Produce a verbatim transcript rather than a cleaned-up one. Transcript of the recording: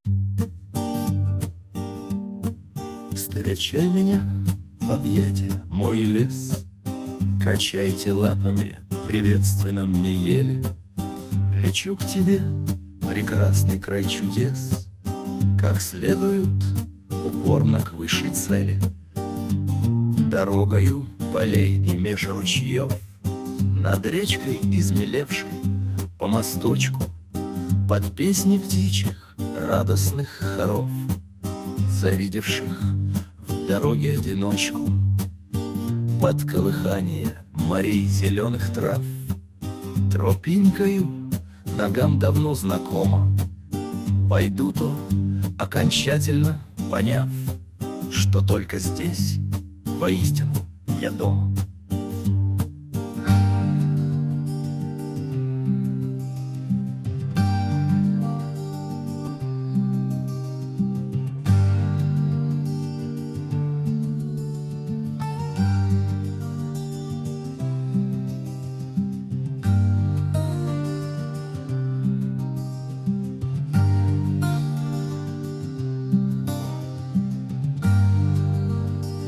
Встречай меня в объятия, мой лес. Качайте лапами, приветственно мне ели. Лечу к тебе, прекрасный край чудес, как следует упорно к высшей цели. Дорогою полей и меж ручьев, над речкой измелевшей, по мосточку, под песни птичьих радостных хоров, завидевших в дороге одиночку, под колыхание морей зеленых трав. Тропинкою ногам давно знакома, пойду то, окончательно поняв, что только здесь воистину я дома.